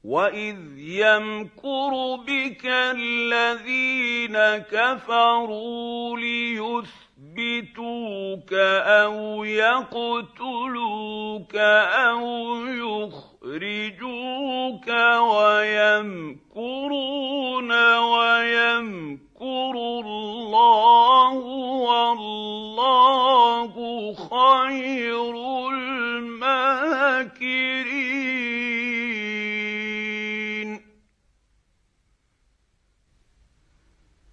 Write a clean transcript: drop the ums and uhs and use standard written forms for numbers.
وَإِذْ يَمْكُرُ بِكَ الَّذِينَ كَفَرُوا لِيُثْبِتُوكَ أَوْ يَقْتُلُوكَ أَوْ يُخْرِجُوكَ وَيَمْكُرُونَ